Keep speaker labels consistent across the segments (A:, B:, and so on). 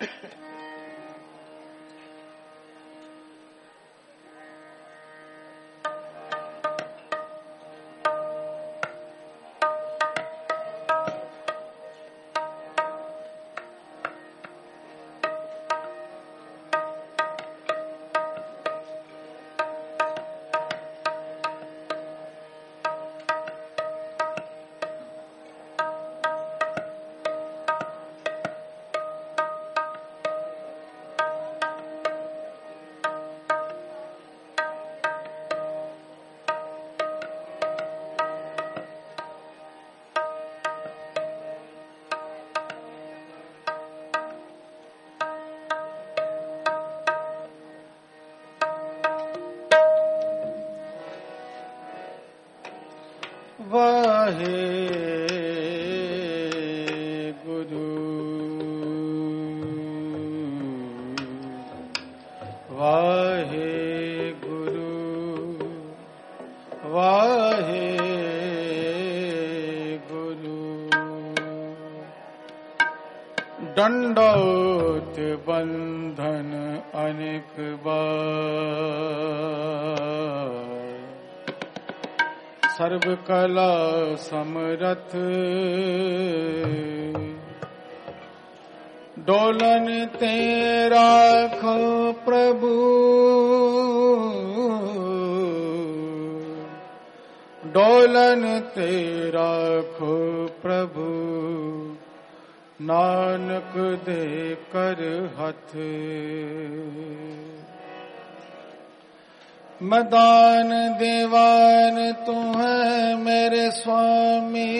A: वाहे गुरु वाहे गुरु वाहे गुरु दंडौत बंधन अनेक बार सर्व कला समरथ डोलन तेरा खो प्रभु डोलन तेरा खो प्रभु नानक दे कर हथ मदान दीवान तू है मेरे स्वामी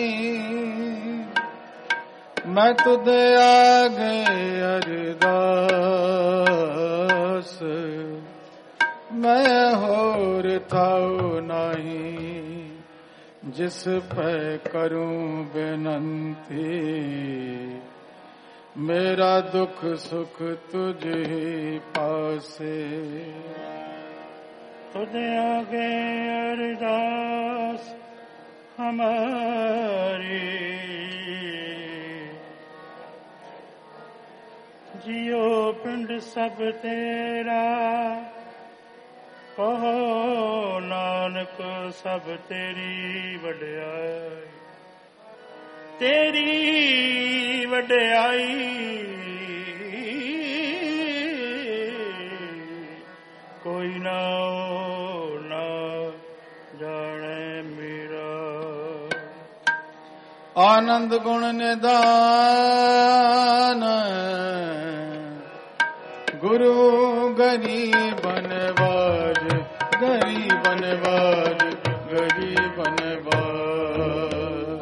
A: मैं तुझे आगे अरदास मैं होर थाऊ नहीं जिस पे करूं बेनंती मेरा दुख सुख तुझे पासे
B: तुझे आगे अरदास हमारी जियो पिंड सब तेरा कहो नानक सब तेरी वड्याई तेरी वड्याई कोई ना जाने मेरा
A: आनंद गुण निदान गुरु गरीबन बाज गरीबन बाज गरीबन बाज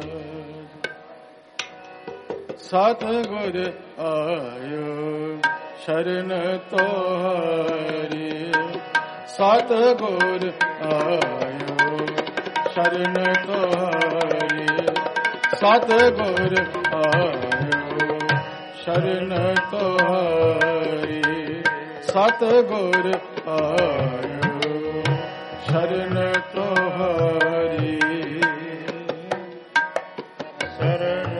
A: सतगुर आयो शरण तोहारी सतगुर आयो शरण तोहारी सतगुर आयो शरण तोहारी सतगुर आयो शरण तोहारी
B: शरण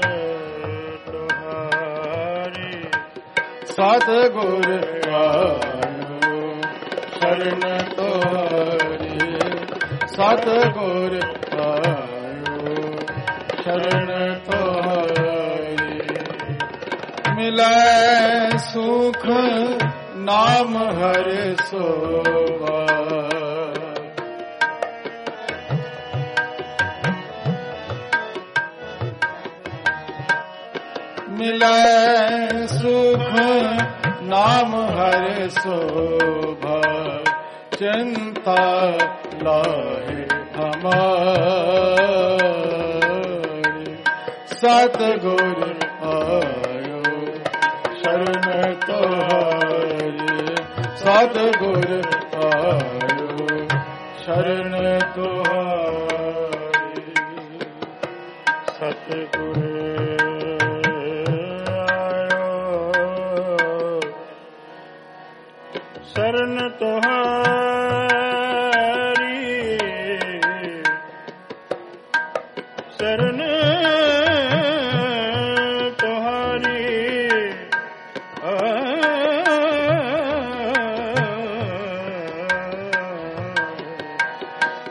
B: तोहारी
A: सतगुर आयो शरण तोहारी सतगुर आयो शरण तोहारी मिलै सुख नाम हर सोवा मिलै सुख नाम हर शोभा चिंता लाहे हमारी सतगुर आयो शरण तोहारी सतगुर आयो शरण तोहारी
B: सतगुर शरण तोहारी शरण तोहारी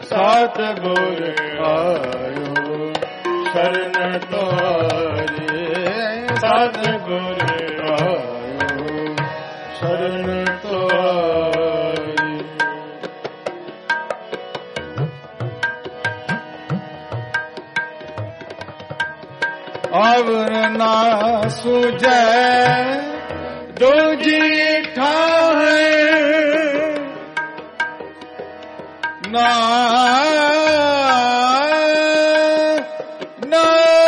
A: ਸਤਿਗੁਰ ਆਇਓ ਸ਼ਰਨ ਤੁਹਾਰੀ ਸਤਿਗੁਰ ਆਇਓ ਸ਼ਰਨ ਤੁਹਾਰੀ ਅਵਰ ਨਾ ਸੁਝੈ ਦੂਜੀ ਠਾਹੈ ਨਾ ਨਾ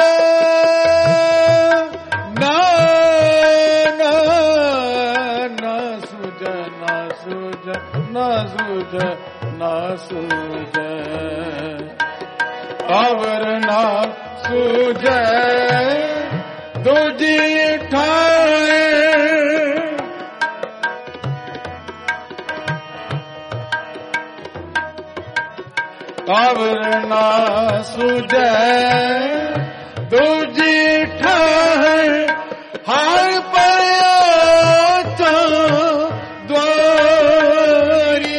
A: ਨਾ ਨਾ ਨਾ ਸੁਝੈ ਨਾ ਸੁਝੈ ਨਾ ਸੁਝੈ ਨਾ ਸੁਝੈ ਅਵਰ ਨਾ ਸੁਝੈ ਦੂਜੀ ਠਾਹੈ ਅਵਰ ਨਾ ਸੁਝੈ ਦੂਜੀ ਠਾਹੈ ਹਰ ਪਿਆ ਤਾਂ ਦੁਆਰੀ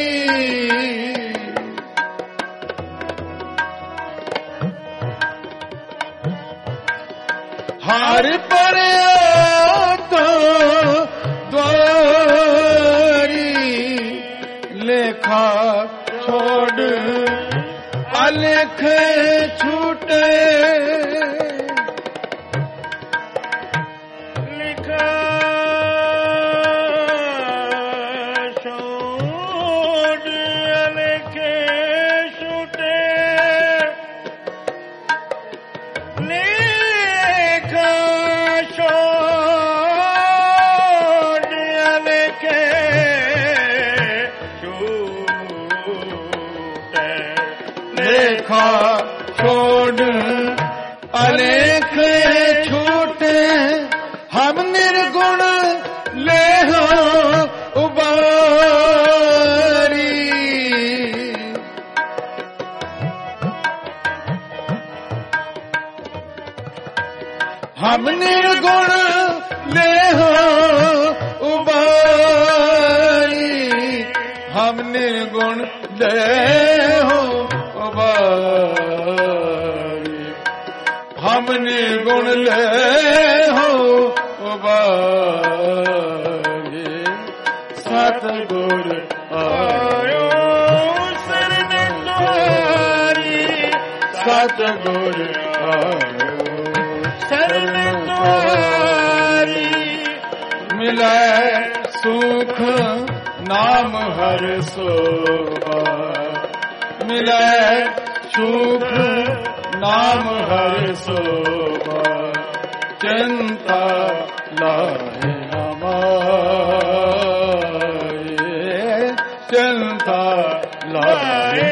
A: ਹਰ ਪਿਆ ਤਾਂ ਦੁਆਰੀ ਲੇਖਾ ਛੋੜ ਅਲਖ ਛੂਟੇ
B: ਲਿਖਾ ਛੋੜ ਅਲਖ ਛੂਟੇ ਲਿਖਾ ਛੋੜ ਅਲਖ
A: ਲੇਖਾ ਛੋੜ ਅਲੇਖ ਛੂਟੇ ਹਮ ਨਿਰਗੁਣ ਲੇਹੋ ਉਬਾਰੀ ਹਮ ਨਿਰਗੁਣ ਲੇਹੋ ਉਬਾਰੀ ਹਮ ਨਿਰਗੁਣ ਲੇਹੋ ਹਮ ਨਿਰਗੁਣ ਲੇਹੋ ਉਬਾਰੀ ਸਤਿਗੁਰ ਆਇਓ
B: ਸ਼ਰਨ ਤੁਹਾਰੀ
A: ਸਤਿਗੁਰ ਆਇਓ
B: ਸ਼ਰਨ ਤੁਹਾਰੀ
A: ਮਿਲੈ ਸੁਖ ਨਾਮ ਹਰਿ ਸੋਭਾ ਮਿਲੈ ਸੁਖ ਨਾਮ ਹਰਿ ਸੋਭਾ ਚਿੰਤਾ ਲਾਹੇ ਹਮਾਰੇ ਚਿੰਤਾ ਲਾਹੇ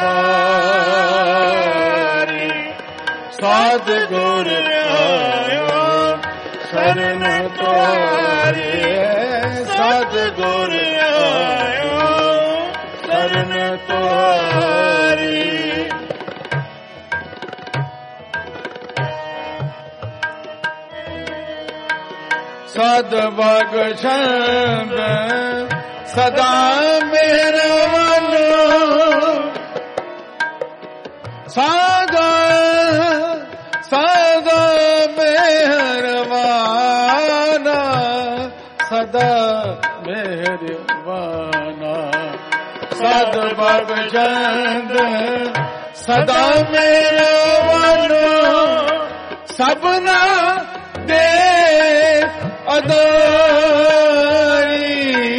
A: ਹਮਾਰੀ ਸਤਿਗੁਰ ਆਇਓ ਸ਼ਰਨ ਤੁਹਾਰੀ ਸਤਿਗੁਰ ਆਇਓ ਸ਼ਰਨ ਤੁਹਾਰੀ ਸਦ ਬਖਸ਼ੰਦ ਸਦਾ ਮਿਹਰਬਾਨ ਸਦਾ ਸਦਾ ਮਿਹਰਬਾਨ ਸਦਾ ਮਿਹਰਬਾਨ ਸਦ ਬਖਸ਼ੰਦ ਸਦਾ ਮਿਹਰਬਾਨ ਸਭਨਾ ਦੇ ਅਦਾਰੀ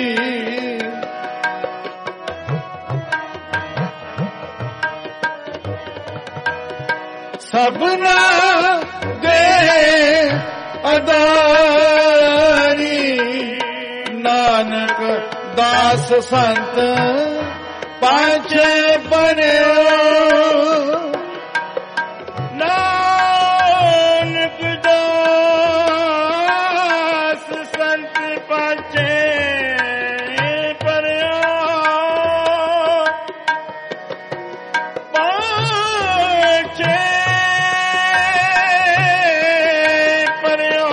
A: ਸਭਨਾ ਦੇ ਅਦਾਰੀ ਨਾਨਕ ਦਾਸ ਸੰਤ ਪਾਛੇ ਬਣਿਓ
B: ਨਾਨਕ ਦਾਸ ਸੰਤ ਪਾਛੇ ਪਰਿਓ ਪਾਛੇ ਪਰਿਓ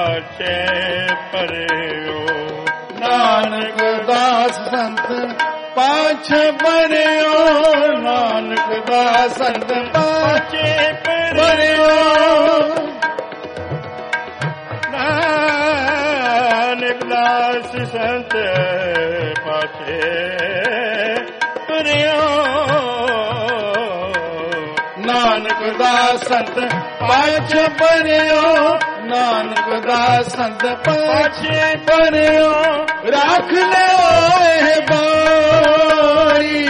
B: ਪਾਛੇ ਪਰਿਓ
A: ਨਾਨਕ ਦਾਸ ਸੰਤ पाछ बनियो नानक दास संत
B: पाछे
A: बनियो
B: नानक दास संत पाछे बनियो
A: नानक दास संत पाछ बनियो नानक दास संत पाछे बनियो राख ले ओए बारी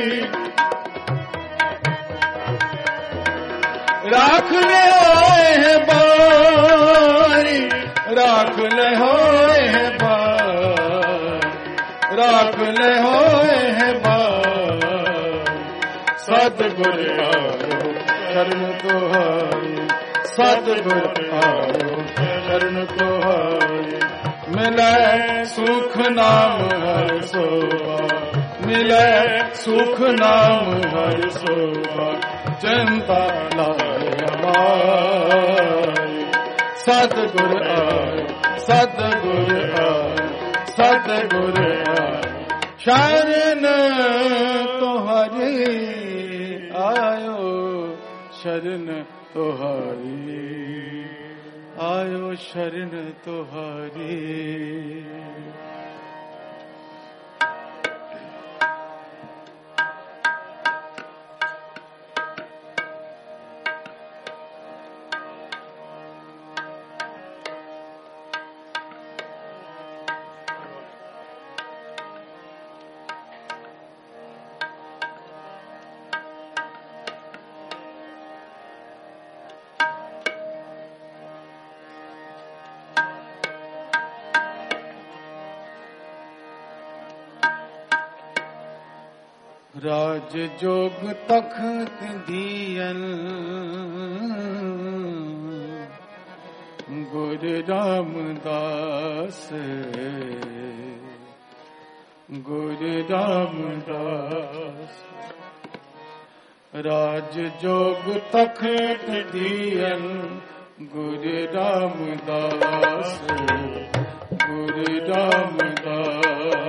A: राख ले ओए बारी राख ले होए बारी राख ले होए बारी सतगुर आयो शरण तुहारी सतगुर आयो शरण तुहारी मिले सुख नाम हर सोवा मिले सुख नाम हर सोवा चिंता लाए हमारी सतगुर आयो सतगुर आयो सतगुर आयो शरण तुहारी आयो शरण तुहारी आयो शरण तुहारी राज जोग तखत दियन गुरु रामदास गुरु रामदास राज जोग तखत दियन गुरु रामदास गुरु रामदास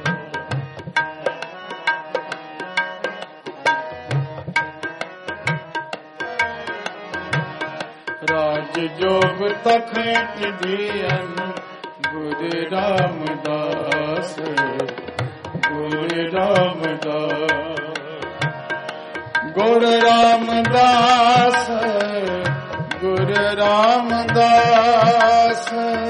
A: राज जोग तखत दियन गुरु रामदास गुरु रामदास गुरु रामदास गुरु रामदास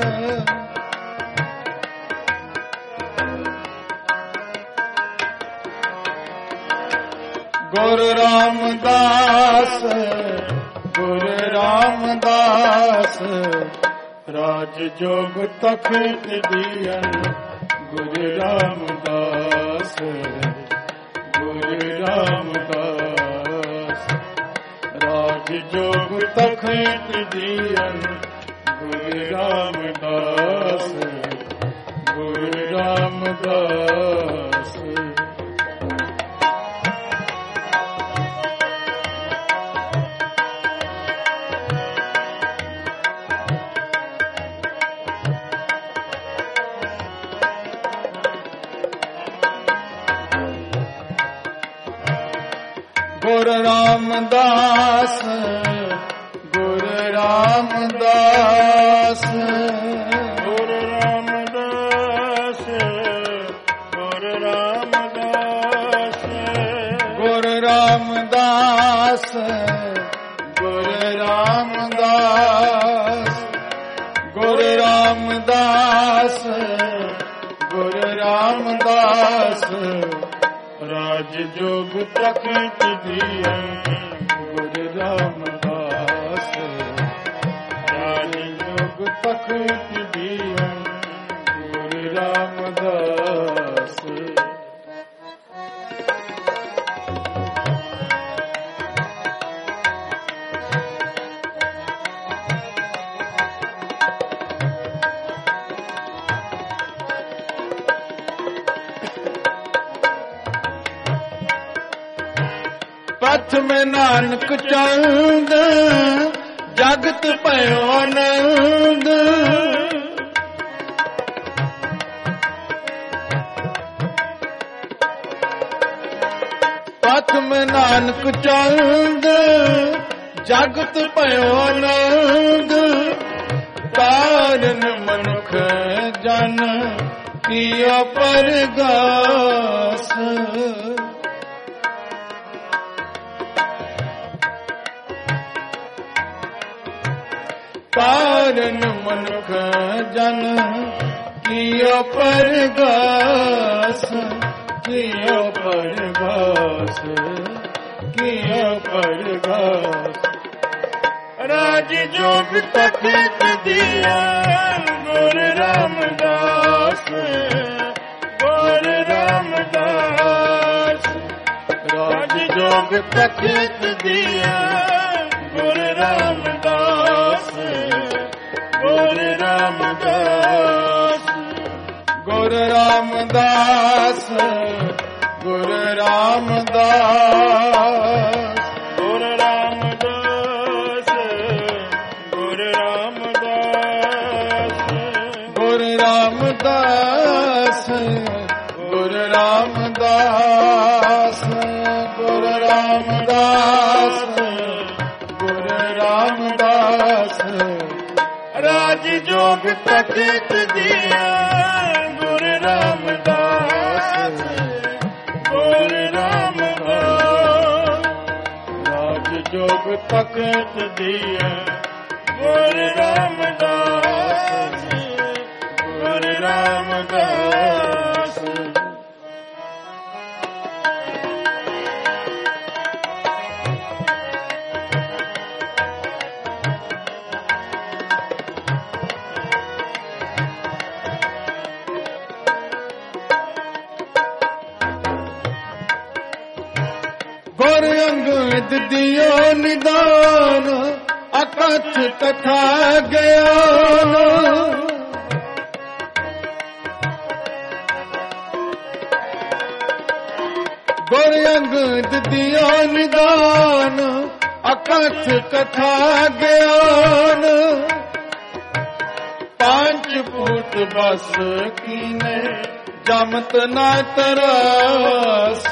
A: गुरु रामदास गुरु रामदास राज जोग तखत दियन गुरु रामदास गुरु रामदास राज जोग तखत दियन गुरु रामदास गुरु रामदास गुरु रामदास गुरु रामदास
B: गुरु रामदास गुरु रामदास
A: गुरु रामदास गुरु रामदास गुरु रामदास गुरु रामदास राज जोग तखत दियन गुरु रामदास राज जोग तखत दियन गुरु रामदास पथ में नानक चंद जगत पयो आनंद पथ में नानक चंद जगत पयो आनंद कारण मनुख जन किया परगास कारण मनुख जन किया परगास किया परगास किया परगास
B: राज जोग तखत दिया गुरु रामदास गुरु रामदास राज जोग तखत दिया गुरु रामदास गुरु रामदास
A: गुरु रामदास गुरु रामदास
B: गुरु रामदास गुरु रामदास
A: गुरु रामदास गुरु रामदास गुरु रामदास गुरु रामदास
B: राज जोग तखत दिया गुरु रामदास गुरु रामदास
A: राज जोग
B: तखत दिया गुरु रामदास गुरु रामदास
A: गुर अंगद दियो निदान अकथ कथा ज्ञान गुर अंगद दियो निदान अकथ कथा ज्ञान पांच पूत बस कीने जमत ना तरस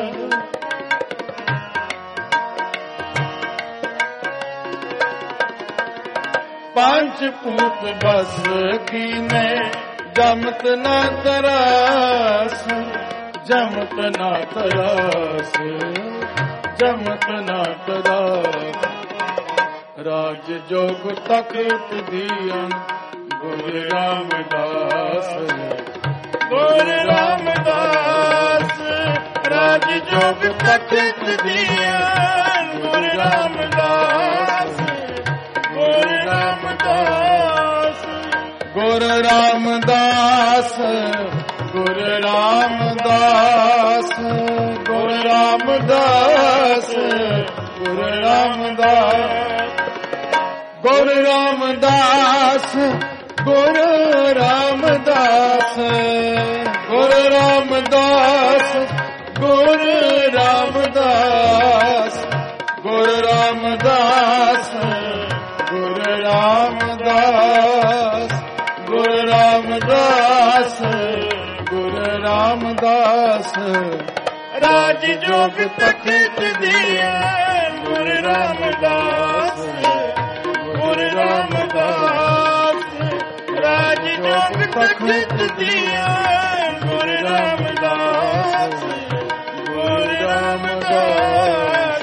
A: पांच पूत बस कीने जमत न तरस जमत न तरस जमत न तरस राज जोग तखत दियन गुरु रामदास
B: गुरु रामदास राज जोग तखत दिया गुरु रामदास गुरु रामदास
A: गुरु रामदास गुरु रामदास गुरु रामदास गुरु रामदास गुरु रामदास गुरु रामदास गुरु रामदास गुरु रामदास गुरु रामदास गुरु रामदास गुरु रामदास गुरु रामदास
B: राज जोग तखत दिया गुरु रामदास गुरु रामदास राज जोग तखत दिया गुरु रामदास गुरु रामदास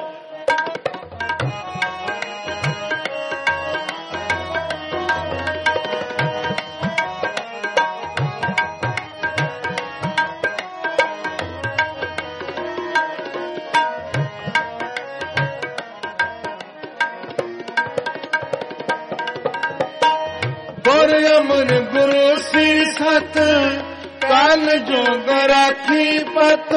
A: गुर अमर गुरु सी सत काल जोग राखी पत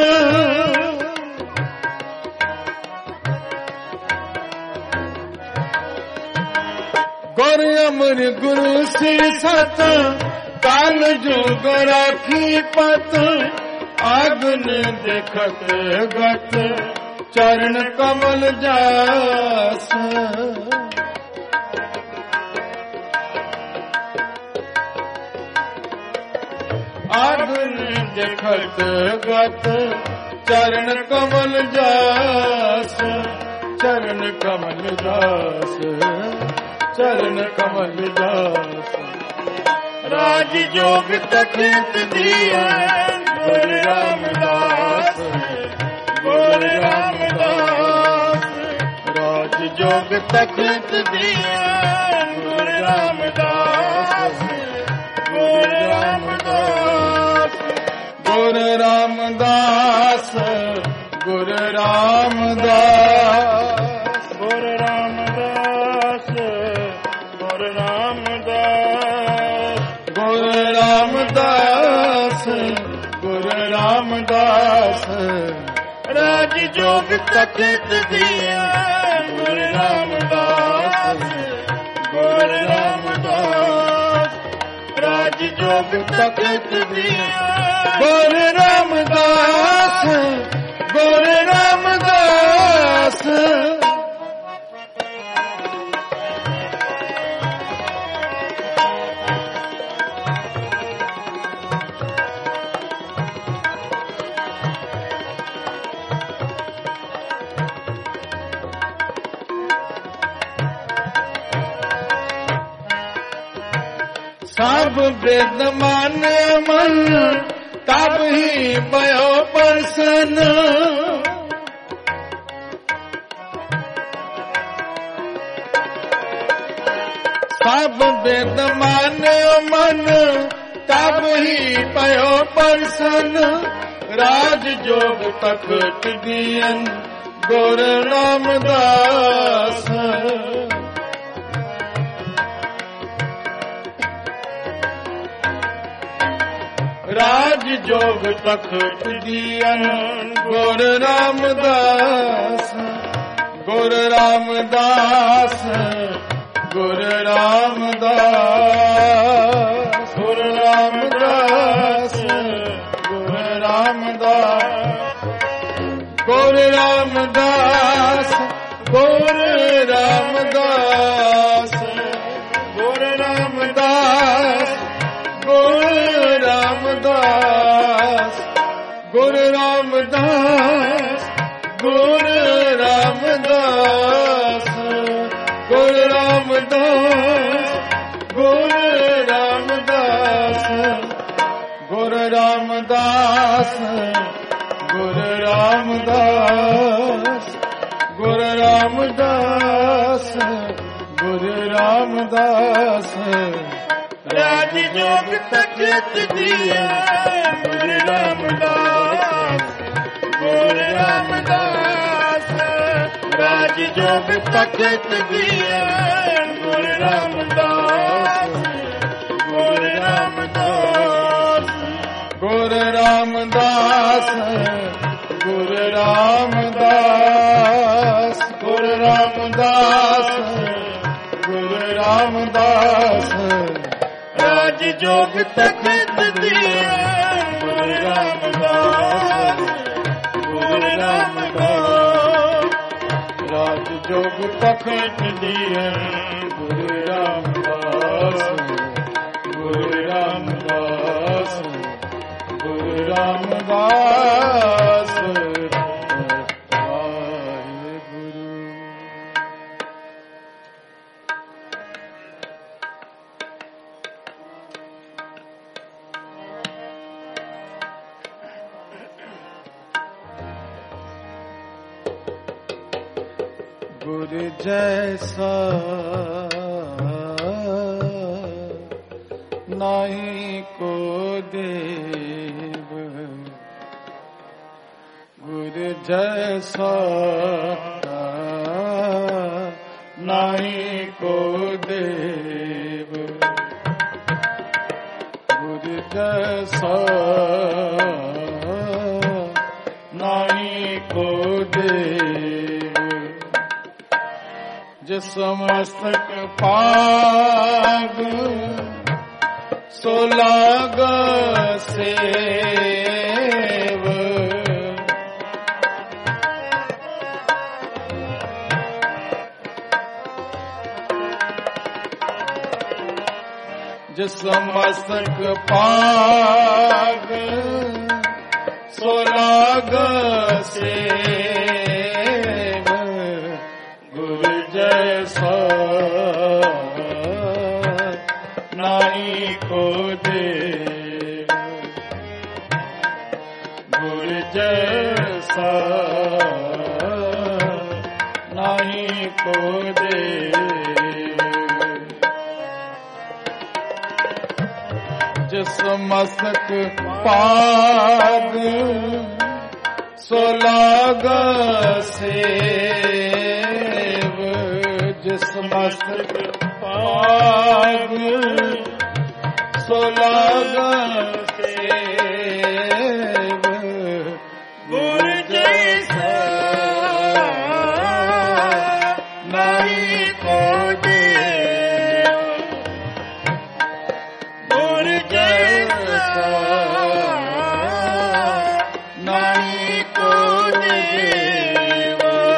A: गुर अमर गुरु सी सत काल जोग राखी पत आगन देखत गत चरण कमल जास आगन देखत गत चरण कमल जास, चरण कमल दास, चरण कमल दास।
B: राज जोग तखत दिया गुरु रामदास, गुरु रामदास।
A: राज जोग
B: तखत दिया गुरु रामदास, गुरु रामदास।
A: गुरु रामदास, गुरु रामदास,
B: गुरु रामदास, गुरु रामदास।
A: गुरु रामदास, गुरु रामदास।
B: राज जोग तखत दिया गुरु रामदास, गुरु रामदास। राज जोग तखत दिया
A: गुरु रामदास, गुरु रामदास। सब वेद मान मन तब ही भयो प्रसन्न, सब वेद मान मन तब ही भयो प्रसन्न। राज जोग तखत दियन गुरु रामदास, राज जोग तखत दियन गुरु रामदास, गुरु रामदास, गुरु रामदास। गुरु रामदास, गुरु रामदास। गुरु रामदास, गुरु रामदास। गुरु रामदास, गुरु रामदास। गुरु रामदास, गुरु रामदास। गुरु रामदास, गुरु रामदास। गुरु रामदास, गुरु रामदास। गुरु रामदास, गुरु रामदास।
B: राज जोग तखत दिया गुरु रामदास, गुरु रामदास। राज जोग तखत दिया गुरु रामदास, गुरु रामदास।
A: गुरु रामदास, गुरु रामदास। गुरु रामदास, गुरु रामदास।
B: राज जोग तखत दिया गुरु रामदास, गुरु रामदास।
A: राज जोग तखत दिया गुरु रामदास, गुरु रामदास। गुरु रामदास। गुरु जैसा नहीं को देव, गुरु जैसा नहीं को देव। गुरु जैसा नहीं को देव। जिस मस्तक पाग सो लाग सेव, ਜਿਸ ਮਸਤਕ ਪਾਗ ਸੋ ਲਾਗ ਸੇਵ ਗੁਰ ਜੈਸਾ ਨਾਹੀ ਕੋ ਦੇਵ ਗੁਰ ਜੈਸਾ ਨਾਹੀ ਕੋ ਦੇਵ ਜਿਸ ਮਸਤਕ ਪਾਗ ਸੋ ਲਾਗ ਸੇਵ ਜਿਸ ਮਸਤਕ ਪਾਗ ਸੋ ਲਾਗ ਸੇਵ ਗੁਰ ਜੈਸਾ ਨਾਹੀ ਕੋ ਦੇਵ ਗੁਰ ਜੈਸਾ ਨਾਹੀ ਕੋ ਦੇਵ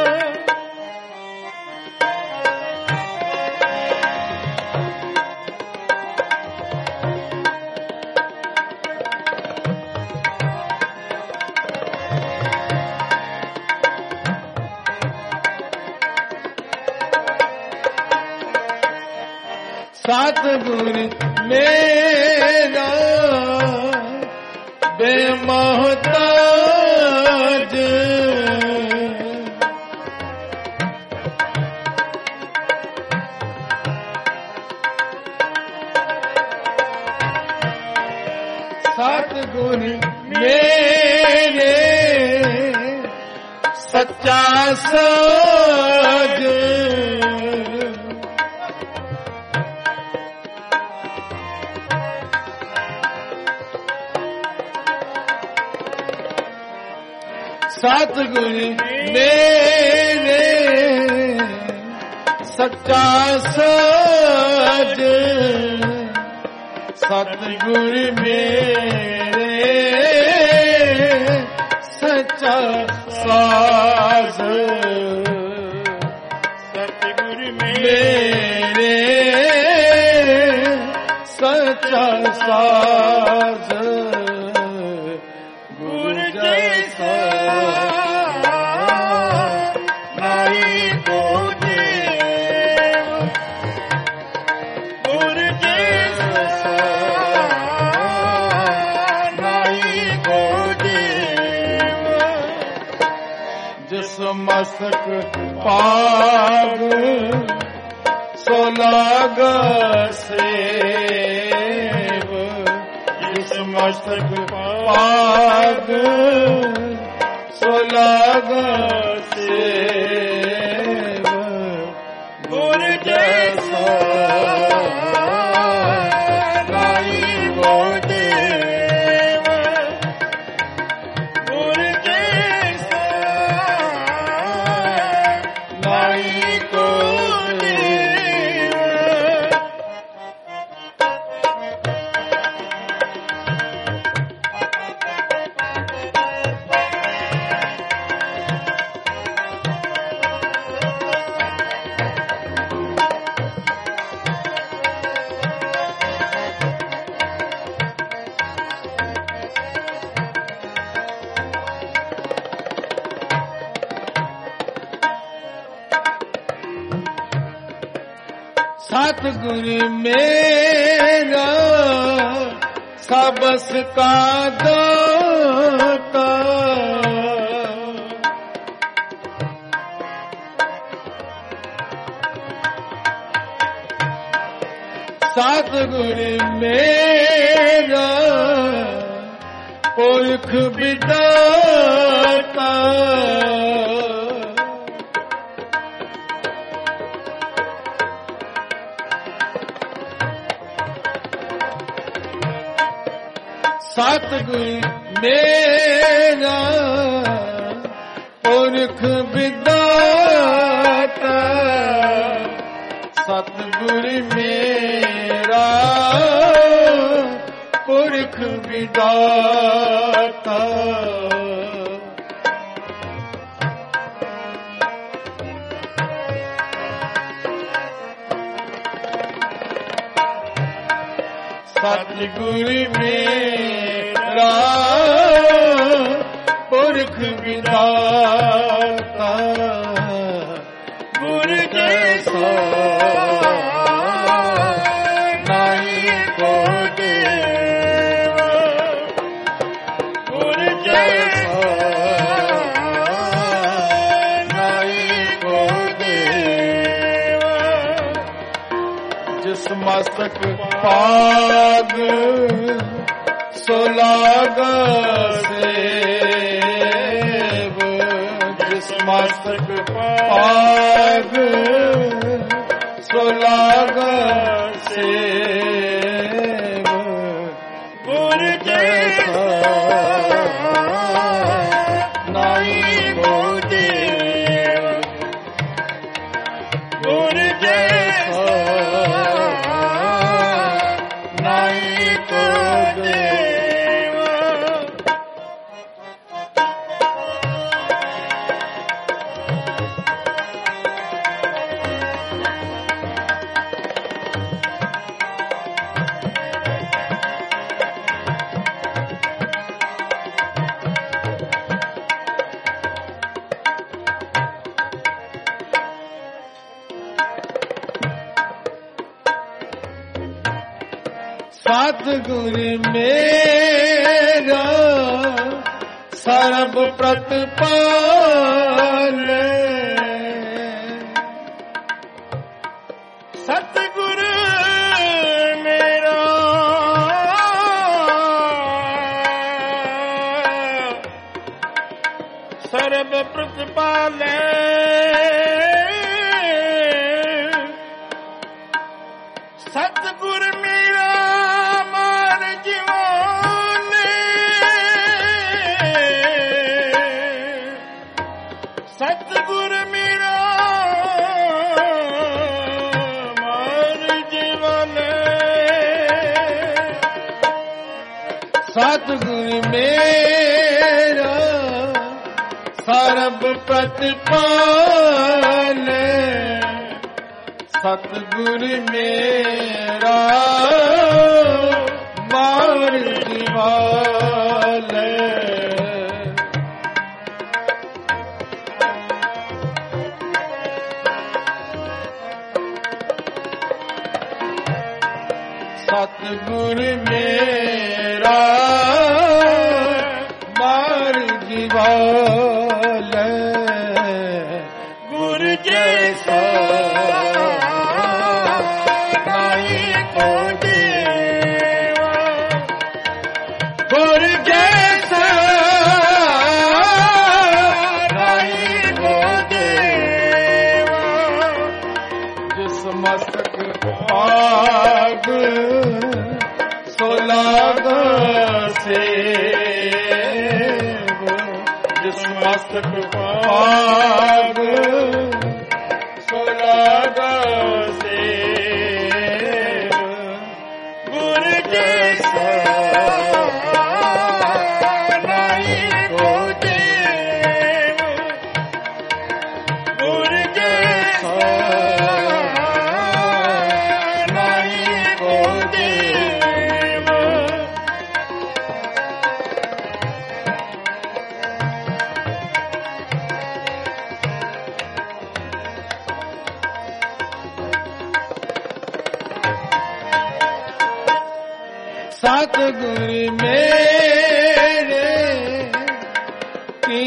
A: ਸਤਿਗੁਰ ਮੇਰਾ ਬੇਮੋਹਤਾਜ ਸਤਿਗੁਰ ਮੇਰੇ ਸੱਚਾ ਸਾਜ ਸਤਿਗੁਰ ਮੇਰੇ ਸੱਚਾ ਸਾਜ ਸਤਿਗੁਰ ਮੇਰੇ ਸੱਚਾ ਸਾਜ ਸਤਿਗੁਰ ਮੇਰੇ ਸੱਚਾ ਸਾਜ ਗੁਰ ਜੈਸਾ ਨਾਹੀ ਕੋ ਦੇਵ ਗੁਰ ਜੈਸਾ ਨਾਹੀ ਕੋ ਦੇਵ ਜਿਸ ਮਸਤਕ ਪਾਗ ਸੋ ਲਾਗ ਸੇਵ ਜਿਸ ਮਸਤਕ ਪਾਗ ਸੋ ਲਾਗ ਸੇਵ ਗੁਰ ਜੈਸਾ ਨਾਹੀ ਕੋ ਦੇਵ ਗੁਰ ਜੈਸਾ ਨਾਹੀ ਕੋ ਦੇਵ सतगुर मेरा सबस का दाता सतगुर मेरा पुरख विधाता सतगुर मेरा पुरख विधाता सतगुर मेरा पुरख विधाता ਸਤਿਗੁਰ ਮੇਰਾ ਪੁਰਖ ਵਿਦਾਤਾ ਗੁਰ ਜੈਸਾ ਨਾਹੀ ਕੋ ਦੇਵਾ ਗੁਰ ਜੈਸਾ ਨਾਹੀ ਕੋ ਦੇਵਾ ਜਿਸ ਮਸਤਕ ਪਾਗ ਸੋ ਲਾਗ ਸੇਵ ਜਿਸ ਮਸਤਕ ਪਾਗ ਸੋ ਲਾਗ ਸੇਵ ਗੁਰ ਜੈਸਾ ਨਾਹੀ ਕੋ ਦੇਵ ਗੁਰ ਜੈਸਾ ਨਾਹੀ ਕੋ ਦੇਵ ਸਤਿਗੁਰ ਮੇਰਾ ਸਰਬ ਪ੍ਰਤਪਾਲੈ ਸਤਿਗੁਰ ਮੇਰਾ ਸਰਬ ਪ੍ਰਤਪਾਲੈ ਸਤਿਗੁਰ ਮੇਰਾ ਮਾਰ ਜੀਵਾਨੇ ਸਤਿਗੁਰ ਮੇਰਾ ਮਾਰ ਜੀਵਾਨੇ ਸਤਿਗੁਰ ਮੇਰਾ ਸਰਬ ਪ੍ਰਤਪਾਲੈ ਸਤਿਗੁਰ ਮੇਰਾ ਮਾਰ ਜੀਵਾਲੇ ਸਤਿਗੁਰ ਮੇਰਾ ਮਾਰ ਜੀਵਾਲੇ ਗੁਰ ਜੈਸਾ ਮਸਤਕ ਪਾਗ ਸੋ ਲਾਗ ਸੇਵ ਜਿਸ ਮਸਤਕ ਪਾਗ ਸੋ ਲਾਗ ਸੇਵ ਗੁਰ ਜੈਸਾ ਨਾਹੀ ਕੋ ਦੇਵ ਗੁਰ ਜੈਸਾ ਸਤਿਗੁਰ ਮੇਰੇ ਕੀ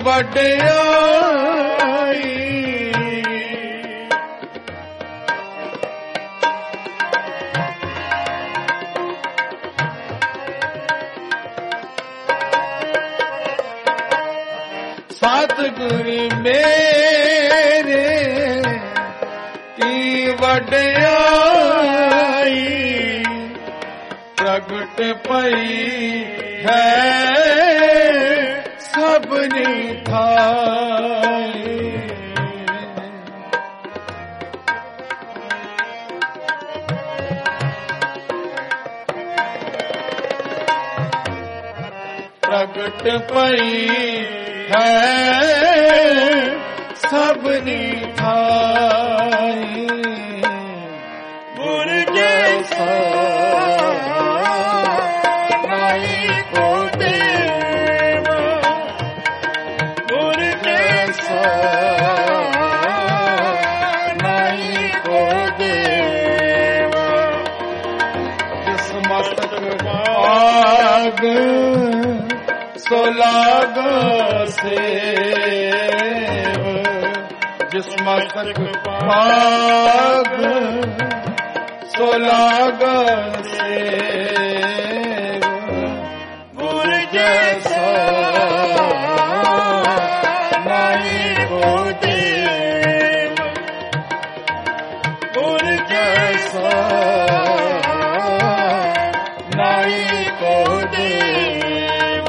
A: ਵਡਿਆਈ ਸਤਿਗੁਰ ਮੇਰੇ ਕੀ ਵਡਿਆਈ ਪ੍ਰਗਟ ਪਈ ਹੈ ਸਭਨੀ ਥਾਈ ਪ੍ਰਗਟ ਪਈ ਹੈ ਸਭਨੀ ਥਾਈ ਗੁਰ ਜੈਸਾ ਭਾਗ ਸੋ ਲਾਗ ਸੇਵ ਜਿਸ ਮਸਤਕ ਭਾਗ ਸੋ ਲਾਗ ਸੇਵ
B: ਗੁਰ ਜੈਸਾ ਨਾਹੀ ਕੋ ਦੇਵ ਗੁਰ ਜੈਸਾ ਨਾਹੀ ਕੋ ਦੇਵ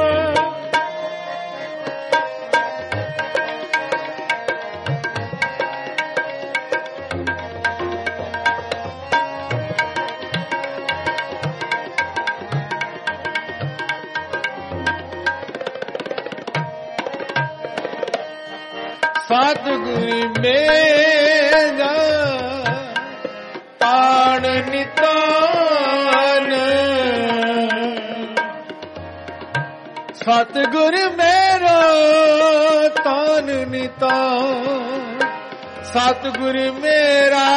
A: ਸਤਿਗੁਰ ਮੇਰਾ ਤਾਣ ਨਿਤਾਨ ਸਤਿਗੁਰ ਮੇਰਾ ਤਾਣ ਨਿਤਾਨ ਸਤਿਗੁਰ ਮੇਰਾ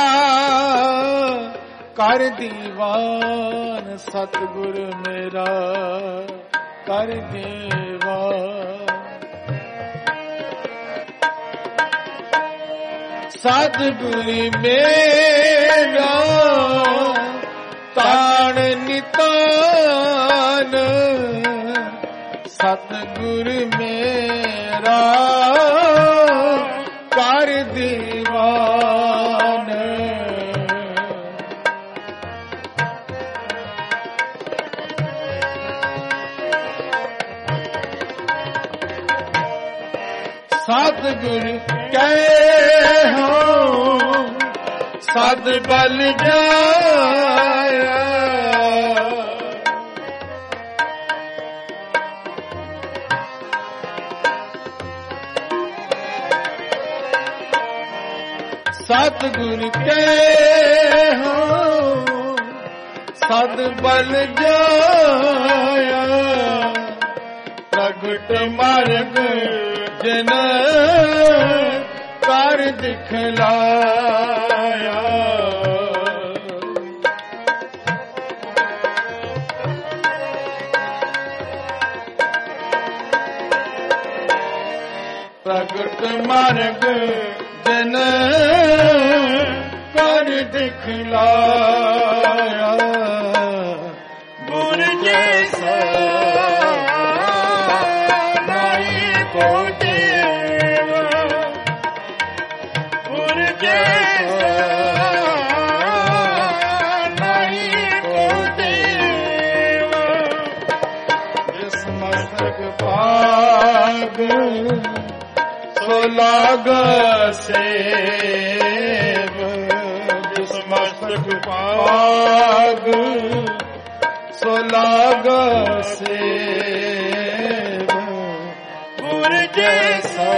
A: ਕਰ ਦੀਵਾਨ ਸਤਿਗੁਰ ਮੇਰਾ ਕਰ ਦੀਵਾਨ ਸਤਿਗੁਰ ਮੇਰਾ ਤਾਣ ਨਿਤਾਨ ਸਤਿਗੁਰ ਮੇਰਾ ਕਰ ਦੀਵਾਨ ਸਤਿਗੁਰ ਕਹਿ ਸਦ ਬਲ ਜਾਇਆ ਸਤਿਗੁਰ ਕਹਿ ਸਦ ਬਲ ਜਾਇਆ ਪ੍ਰਗਟ ਮਾਰਗ ਜਿਨ ਕਰ ਦਿਖਲਾਇਆ ਪ੍ਰਗਟ ਮਾਰਗ ਜਿਨ ਕਰ ਦਿਖਲਾਇਆ
B: ਗੁਰ ਜੈਸਾ ਨਾਹੀ ਕੋ ਦੇਵ ਗੁਰ ਜੈਸਾ ਨਾਹੀ ਕੋ ਦੇਵ
A: ਜਿਸ ਮਸਤਕ ਭਾਗ ਸੋ ਲਾਗ ਸੇਵ ਜਿਸ ਮਸਤਕ ਭਾਗ ਸੋ ਲਾਗ ਸੇਵ
B: ਗੁਰ ਜੈਸਾ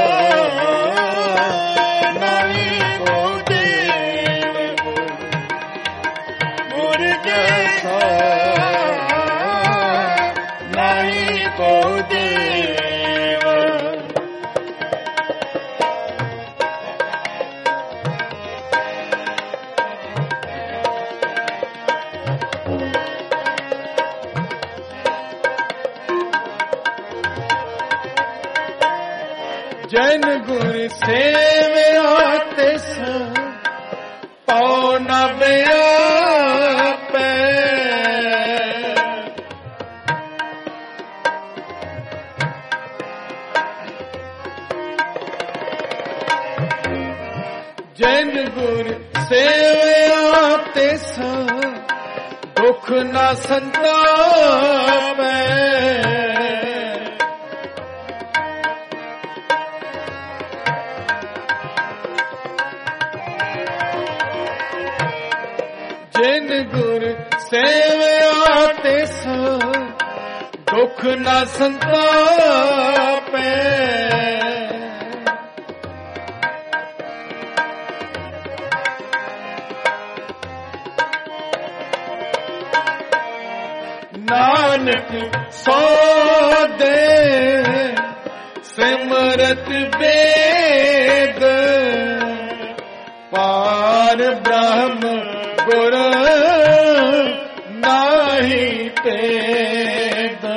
B: ਨਾਹੀ ਕੋ ਦੇਵ ਗੁਰ ਜੈਸਾ ਨਾਹੀ ਕੋ ਦੇਵ
A: ਜਨ ਗੁਰ ਸੇਵਿਆ ਤਿਸ ਪਉ ਨ ਬਿਆਪੈ ਜਨ ਗੁਰ ਸੇਵਿਆ ਤਿਸ ਦੁਖ ਨ ਸੰਤਾਪੈ ਜਿਨ ਗੁਰ ਸੇਵਿਆ ਤਿਸ ਦੁਖ ਨ ਸੰਤਾਪੈ ਨਾਨਕ ਸੋ ਦੇ ਸਿਮਰਤ ਵੇਦ ਪਾਰ ਬ੍ਰਹਮ ਗੁਰ ਨਾਹੀ ਭੇਦ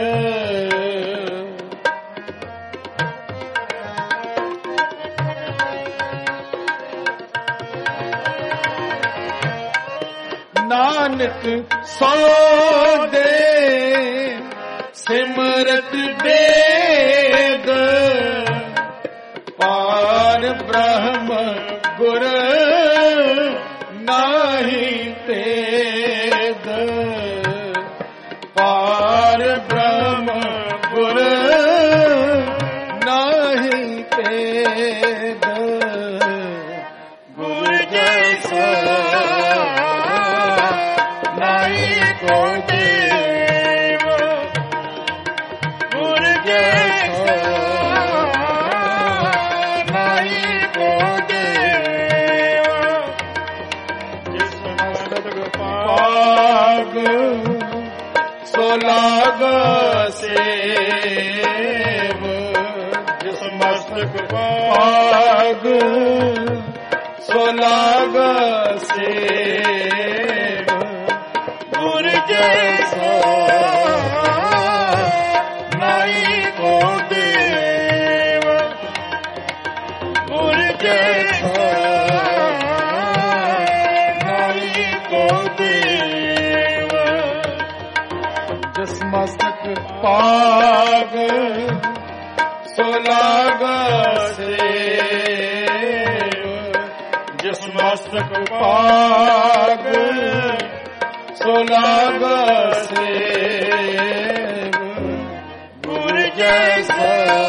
A: ਨਾਨਕ ਸੋ ਦੇ ਸਿਮਰਤ ਬੇਦ ਪਾਰ ਬ੍ਰਹਮ ਗੁਰ ਨਾਹੀ ਭੇਦ ਪਾਰ ਬ੍ਰਹਮ ਗੁਰ ਨਾਹੀ ਭੇਦ
B: ਗੁਰ ਜੈਸਾ ਨਾਹੀ ਕੋ ਦੇਵ ਗੁਰ ਜੈਸਾ ਨਾਹੀ ਕੋ ਦੇਵ ਜਿਸ ਮਸਤਕ
A: ਪਾਗ ਸੋ ਲਾਗ ਸੇਵ
B: ਜਿਸ ਮਸਤਕ
A: ਪਾਗ ਸੋ ਲਾਗ ਸੇਵ
B: ਗੁਰ ਜੈਸਾ ਨਾਹੀ ਕੋ ਦੇਵ ਗੁਰ ਜੈਸਾ ਨਾਹੀ ਕੋ ਦੇਵ
A: ਜਿਸ ਮਸਤਕ ਪਾਗ ਸੋ ਲਾਗ ਸੇਵ
B: ਜਿਸ ਮਸਤਕ
A: ਪਾਗ ਸੋ ਲਾਗ ਸੇਵ
B: ਗੁਰ ਜੈਸਾ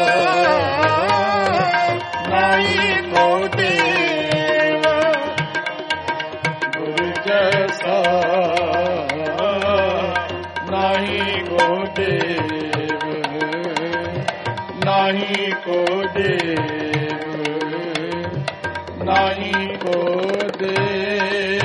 B: ਨਾਹੀ ਕੋ ਦੇਵ
A: ਗੁਰ ਜੈਸਾ ਨਾਹੀ ਕੋ ਦੇਵ ਨਾਹੀ ਕੋ ਦੇਵ ਨਾਹੀ ਕੋ ਦੇਵ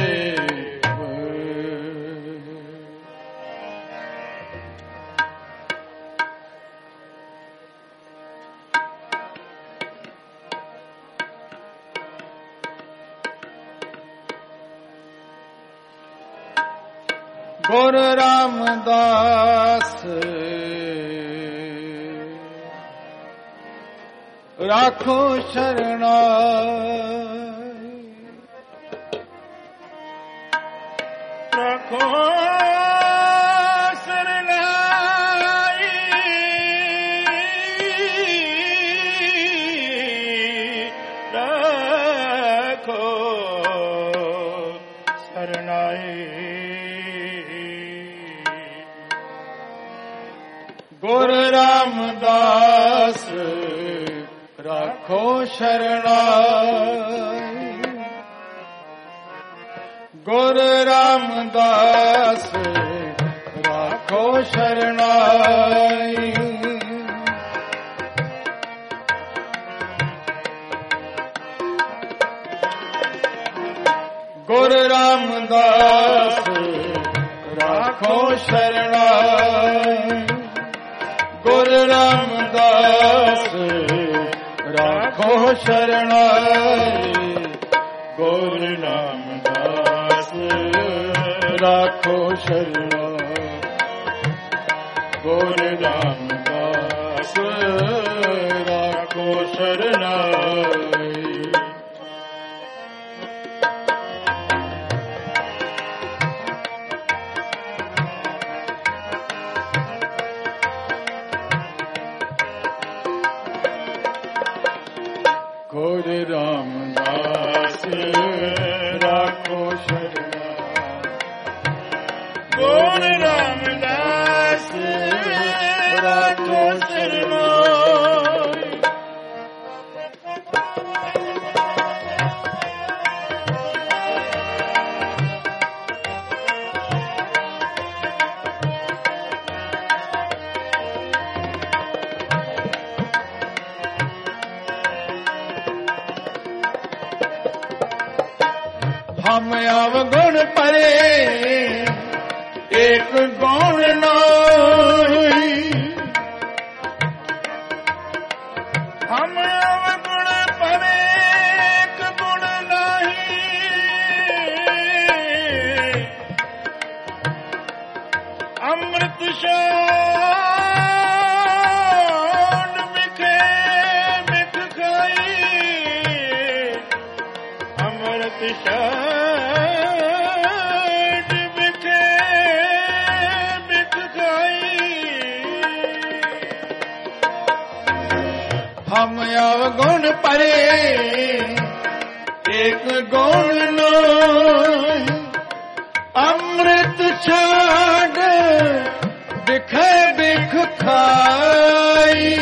A: ਗੁਰ ਰਾਮਦਾਸ ਰਾਖੋ ਸ਼ਰਣਾਈ
B: ਰੱਖੋ ਸਰਨਾਈ ਰੱਖੋ ਸਰਨਾਈ
A: ਗੁਰ ਰਾਮਦਾਸ ਰਾਖੋ ਸ਼ਰਣਾਈ ਗੁਰ ਰਾਮਦਾਸ ਰਾਖੋ ਸ਼ਰਣਾਈ ਗੁਰ ਰਾਮਦਾਸ ਰਾਖੋ ਸ਼ਰਣਾਈ ਗੁਰ ਰਾਮਦਾਸ ਰਾਖੋ ਸ਼ਰਣਾਈ ਗੁਰ ਰਾਮਦਾਸ ਰਾਖੋ ਸ਼ਰਣਾਈ ਗੁਰ ਰਾਮਦਾਸ ਰਾਖੋ ਸ਼ਰਣਾਈ ਗੁਰ ਰਾਮਦਾਸ ਰਾਖੋ ਸ਼ਰਣਾਈ
B: ਗੁਰ ਰਾਮਦਾਸ ਰਾਖੋ ਸਰਨਾਈ
A: ਹਮ ਅਵਗੁਣ ਪਰੇ ਏਕ ਗੁਣ ਨਾਹੀ
B: ਹਮ ਅਵਗੁਣ ਪਰੇ ਏਕ ਗੁਣ ਨਾਹੀ ਅੰਮ੍ਰਿਤ ਸ਼ਾਨ ਵਿਖੇ ਮਿਠ ਖਾਈ ਅੰਮ੍ਰਿਤ ਸ਼ਾਨ
A: हम अवगुण परे एक गुण नाहि अमृत छाड़ बिख बिख खाई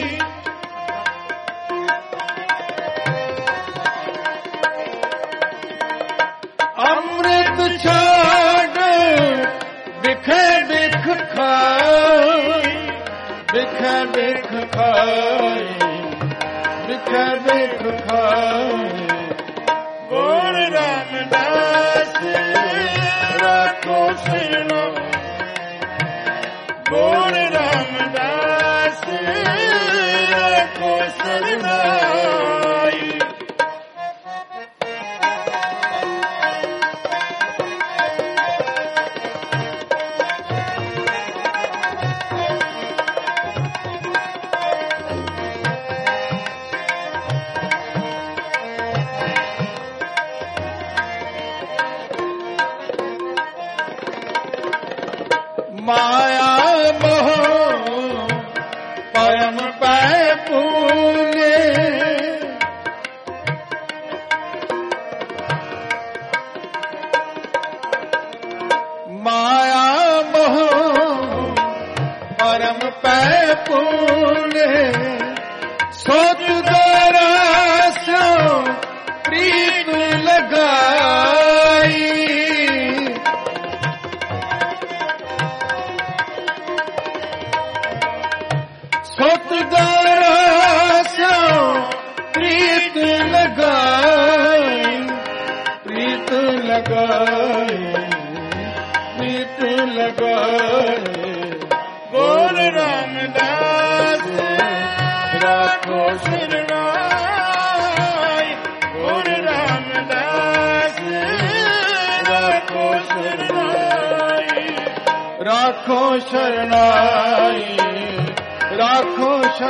A: अमृत छाड़ बिख बिख खाई बिख बिख खाई बिख बिख खाई
B: गुण रामदास राखो शरणो गुण रामदास राखो शरणाई
A: माया मोह परम पै पूने माया मोह परम पै पूने सोच द्वारा सो प्रीत लगाई सोत द्वारा सो प्रीत लगाई प्रीत लगाई प्रीत लगाई
B: गुण रामदास राखो शरणाई गुण रामदास राखो शरणाई
A: राखो शरणाई राखो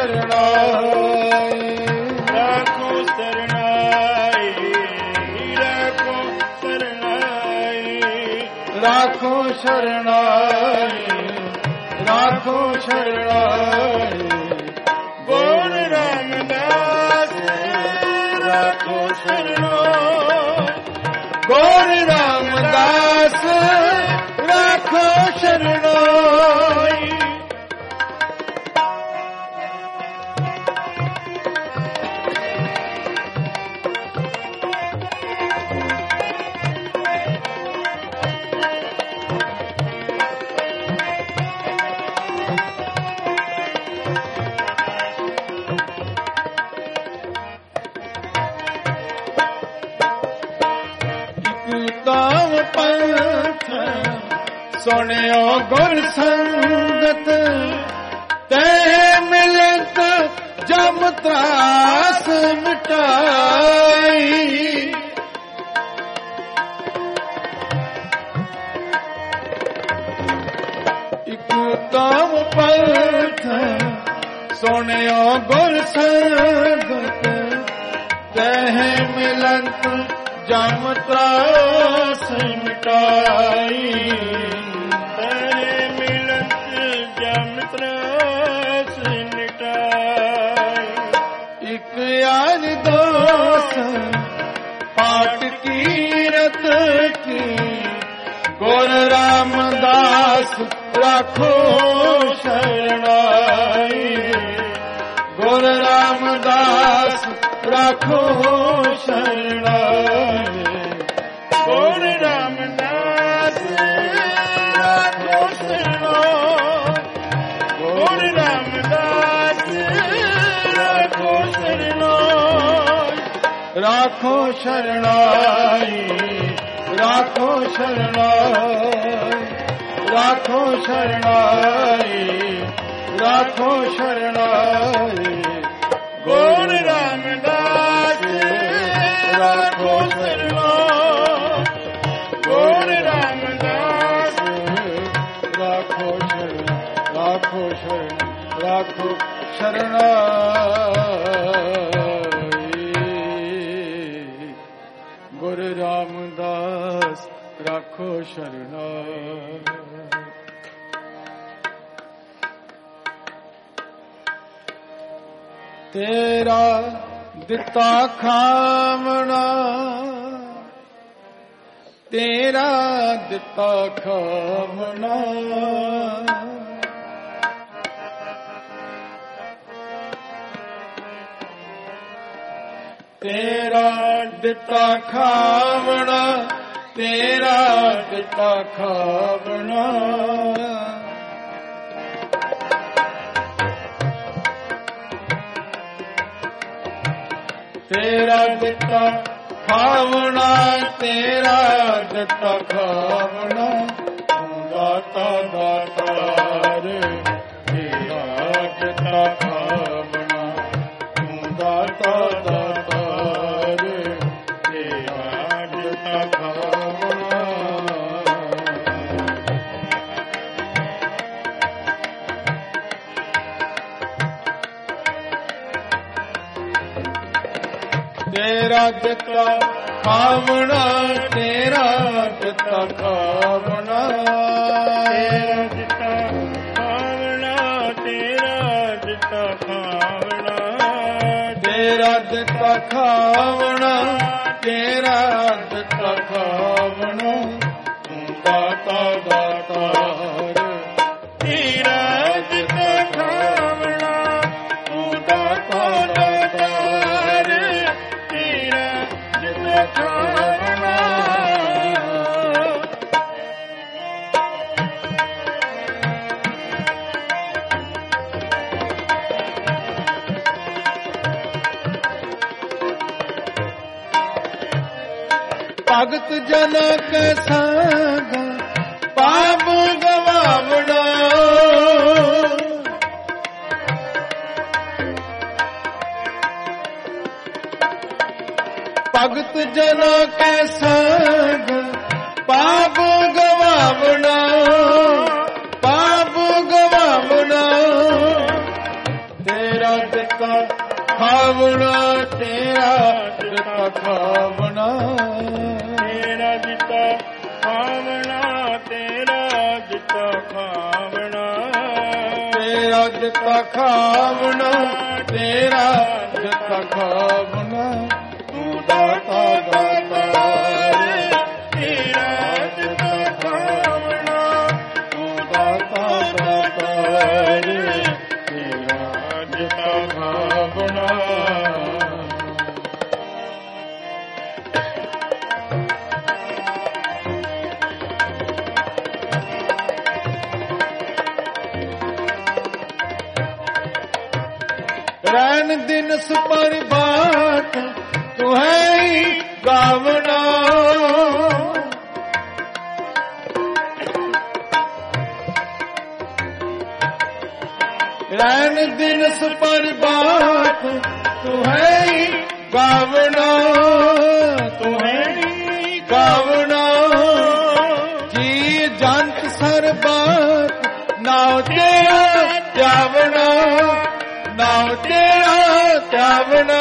A: शरणाई
B: राखो शरणाई राखो शरणाई
A: राखो शरणाई राखो शरणाई
B: गुण रामदास राखो शरणो
A: गुण रामदास राखो शरणाई ਤਾਮ ਪੰਥ ਸੁਣਿਓ ਗੁਰ ਸੰਗਤ ਤੈ ਮਿਲਤ ਜਮ ਤਰਾਸ ਮਿਟਾਈ ਇਕ ਤਾਮ ਪੰਥ ਸੁਣਿਓ ਗੁਰ ਸੰਗਤ ਤੈ ਮਿਲਤ जम त्रास मिटाई
B: मिलत जम त्रास मिटाई
A: एक यार दोष पाठ कीरत की गुर रामदास राखो शरणाई गुर रामदास राखो शरणाई
B: गुण रामदास राखो शरणो गुण रामदास राखो शरणो
A: राखो शरणाई राखो शरणाई राखो शरणाई राखो शरणाई
B: गुण रामदास राखो शरणो गुण रामदास
A: राखो शरण राखो शरण राखो शरणाई गुरु रामदास राखो शरणाई। ਤੇਰਾ ਦਿੱਤਾ ਖਾਵਣਾ, ਤੇਰਾ ਦਿੱਤਾ ਖਾਵਣਾ, ਤੇਰਾ ਦਿੱਤਾ ਖਾਵਣਾ, ਤੇਰਾ ਦਿੱਤਾ ਖਾਵਣਾ, ਤੇਰਾ ਦਿੱਤਾ ਖਾਵਣਾ, ਤੇਰਾ ਦਿੱਤਾ ਖਾਵਣਾ, ਤੂੰ ਦਾਤਾ ਦਾਤਾਰ, ਤੇਰਾ ਦਿੱਤਾ ਖਾਵਣਾ, ਤੂੰ ਦਾਤਾ ਦਾਤਾਰ, ਤੇਰਾ ਦਿੱਤਾ ਖਾਵਣਾ। ਤੇਰਾ ਦਿੱਤਾ ਖਾਵਣਾ, ਤੇਰਾ ਦਿੱਤਾ ਖਾਵਣਾ,
B: ਤੇਰਾ ਦਿੱਤਾ ਖਾਵਣਾ, ਤੇਰਾ ਦਿੱਤਾ ਖਾਵਣਾ,
A: ਤੇਰਾ ਦਿੱਤਾ ਖਾਵਣਾ, ਤੇਰਾ ਦਿੱਤਾ ਖਾਵਣਾ, ਤੂੰ ਦਾਤਾ ਦਾਤਾਰ,
B: ਤੇਰਾ ਦਿੱਤਾ ਖਾਵਣਾ, ਤੂੰ ਦਾਤਾ ਦਾਤਾਰ, ਤੇਰਾ ਦਿੱਤਾ ਖਾਵਣਾ।
A: ਭਗਤ ਜਨ ਕੈ ਸੰਗ ਪਾਪ ਗਵਾਵਣਾ, ਭਗਤ ਜਨ ਕੈ ਸੰਗ ਪਾਪ ਗਵਾਵਣਾ, ਪਾਪ ਗਵਾਵਣਾ, ਤੇਰਾ ਦਿੱਤਾ ਖਾਵਣਾ, ਤੇਰਾ ਦਿੱਤਾ ਖਾਵਣਾ,
B: ਤੇਰਾ ਦਿੱਤਾ ਖਾਵਣਾ, ਤੇਰਾ ਦਿੱਤਾ ਖਾਵਣਾ,
A: ਤੇਰਾ ਦਿੱਤਾ ਖਾਵਣਾ, ਤੇਰਾ ਦਿੱਤਾ ਖਾਵਣਾ, ਤੂੰ ਦਾਤਾ ਦਾਤਾਰ,
B: ਤੇਰਾ ਦਿੱਤਾ ਖਾਵਣਾ,
A: ਤੂੰ ਦਾਤਾ ਦਾਤਾਰ, ਤੇਰਾ ਦਿੱਤਾ ਖਾਵਣਾ। ਰੈਣ ਦਿਨ ਸੁਪਰਭਾਤ ਤੂੰ ਹੈ ਗਾਵਣਾ, ਰੈਣ ਦਿਨ ਸੁਪਰਭਾਤ ਤੂੰ ਹੈ ਗਾਵਣਾ, ਤੂੰ ਹੈ ਗਾਵਣਾ, ਜੀ ਜੰਤ ਸਰਬਤ ਨਾਉ ਤੇਰਾ ਧਿਆਵਣਾ, ਨਾਉ ਤੇਰਾ ਧਿਆਵਣਾ,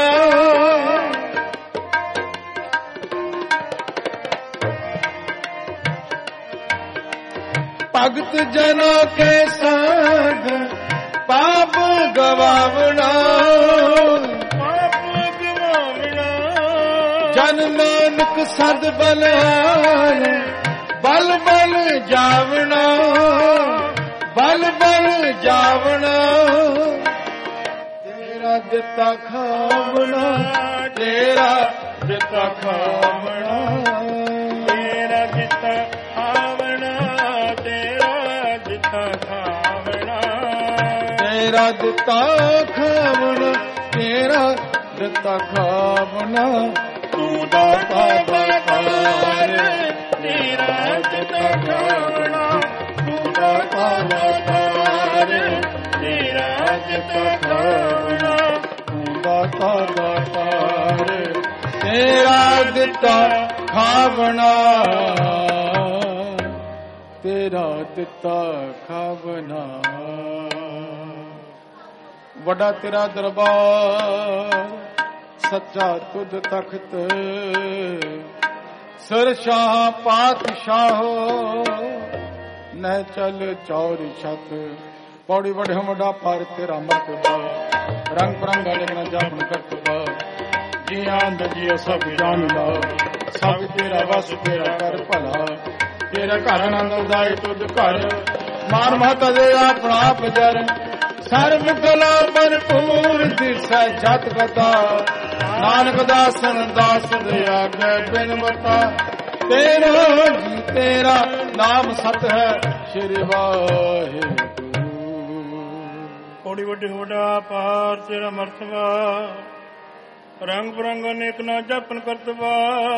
A: ਭਗਤ ਜਨਾਂ ਕੇ ਸੰਗ ਪਾਪ ਗਵਾਵਣਾ,
B: ਪਾਪ ਗਵਾਵਣਾ,
A: ਜਨ ਨਾਨਕ ਸਦ ਬਲਿਹਾਰ, ਬਲ ਬਲ ਜਾਵਣਾ, ਬਲ ਬਲ ਜਾਵਣਾ, ਤੇਰਾ ਦਿੱਤਾ ਖਾਵਣਾ, ਤੇਰਾ ਦਿੱਤਾ ਖਾਵਣਾ,
B: ਤੇਰਾ ਦਿੱਤਾ ਖਾਵਣਾ, ਤੇਰਾ ਦਿੱਤਾ ਖਾਵਣਾ,
A: ਤੇਰਾ ਦਿੱਤਾ ਖਾਵਣਾ, ਤੇਰਾ ਦਿੱਤਾ ਖਾਵਣਾ, ਤੂੰ ਦਾਤਾ ਦਾਤਾਰ,
B: ਤੇਰਾ ਦਿੱਤਾ ਖਾਵਣਾ,
A: ਤੂੰ ਦਾਤਾ ਦਾਤਾਰ,
B: ਤੇਰਾ ਦਿੱਤਾ ਖਾਵਣਾ,
A: ਤੂੰ ਦਾਤਾ ਦਾਤਾਰ, ਤੇਰਾ ਦਿੱਤਾ ਖਾਵਣਾ, ਤੇਰਾ ਦਿੱਤਾ ਖਾਵਣਾ। ਵੱਡਾ ਤੇਰਾ ਦਰਬਾਰ ਸੱਚਾ ਤੁਧ ਤਖਤ, ਸਿਰ ਸ਼ਾਹ ਪਾਤਸ਼ਾਹੋ ਨਹਿ ਚਲ ਚੌਰ ਛਤ। ਪੌੜੀ ਵਡਿਆ ਵੱਡਾ ਪਰ ਤੇਰਾ ਮਰਤਬਾ, ਰੰਗ ਬਰੰਗ ਲਿਖਣਾ ਜਾਪਣ ਕਰਤਵਾ ਜੀ ਆਂਦ ਜੀ ਸਭ ਜਾਣਦਾ ਸਭ ਤੇਰਾ ਵਸ ਤੇਰਾ ਕਰ ਭਲਾ ਤੇਰਾ ਘਰ ਆਨੰਦ ਉਦਾਏ ਤੁਧ ਘਰ ਮਾਨ ਮਹਤ ਦੇ ਆਪਣਾ ਆਪ ਜਰ ਸਰਬ ਕਲਾ ਭਰਪੂਰ ਦਿਸੈ ਜਤ ਕਥਾ ਨਾਨਕ ਦਾਸਨ ਦਾਸ ਦੇ ਆਗੇ ਬਿਨ ਬਤਾ ਤੇਰਾ ਜੀ ਤੇਰਾ ਨਾਮ ਸਤ ਹੈ ਸ਼੍ਰੀ ਵਾਹਿਗੁਰੂ
B: ਕੋੜੀ ਵੱਡੀ ਹੋੜਾ ਪਾਰ ਤੇਰਾ ਮਰਤਬਾ ਰੰਗ ਬਰੰਗ ਅਨੇਕ ਨਾ ਜਪਨ ਕਰਤਵਾ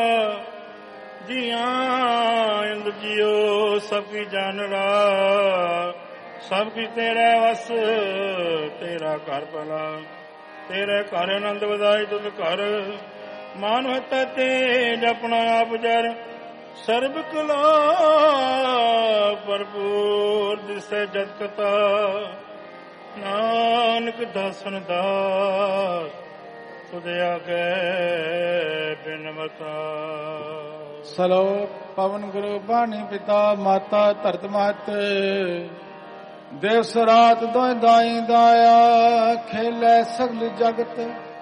B: ਜੀਆਂ ਇੰਦ ਜਿਉ ਸਭ ਕੀ ਜਾਣੜਾ ਸਭ ਕੀ ਤੇਰਾ ਵਸ ਤੇਰਾ ਘਰ ਭਲਾ ਤੇਰੇ ਘਰ ਆਨੰਦ ਵਧਾਈ ਤੁਧ ਘਰ ਮਾਨ ਹਤਾ ਤੇ ਜਪਣਾ ਆਪ ਜਰ ਸਰਬ ਕਲਾ ਭਰਪੂਰ ਦਿਸੈ ਜਤ ਕਥਾ ਨਾਨਕ ਦਾਸਨ ਦਾਸ ਤੁਧ ਆਗੇ ਬਿਨ ਮਤਾ
A: ਸਲੋਕ ਪਵਨ ਗੁਰੂ ਬਾਣੀ ਪਿਤਾ ਮਾਤਾ ਧਰਤ ਮਾਤ ਦਿਵਸ ਰਾਤ ਦੋਇ ਦਾਈ ਦਾਇਆ ਖੇਲੇ ਸਗਲ ਜਗਤ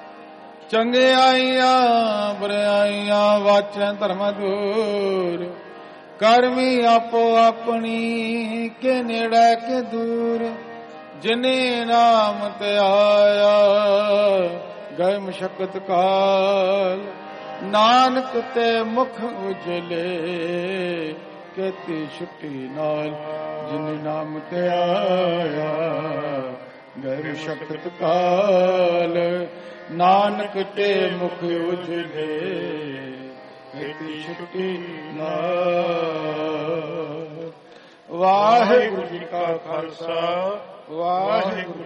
A: ਚੰਗਿਆਈਆਂ ਬੁਰਾਈਆਂ ਵਾਚੈ ਧਰਮ ਦੂਰ ਕਰਮੀ ਆਪੋ ਆਪਣੀ ਕੇ ਨੇੜੇ ਕੇ ਦੂਰ ਜਿਨੇ ਨਾਮ ਤੇ ਆਇਆ ਗਏ ਮੁਸ਼ਕਤ ਕਾਲ ਨਾਨਕ ਤੇ ਮੁਖ ਉਜਲੇ ਕੇਤੀ ਛੁੱਟੀ ਨਾਲ ਜਿਨੇ ਨਾਮ ਤੇ ਆਇਆ ਗਏ ਮੁਸ਼ਕਤ ਕਾਲ ਨਾਨਕ ਤੇ ਮੁਖ ਉਜਲੇ ਕੇਤੀ ਛੁੱਟੀ ਨਾਲ। ਵਾਹਿਗੁਰੂ ਜੀ ਕਾ ਖਾਲਸਾ ਵਾਹਿਗੁਰੂ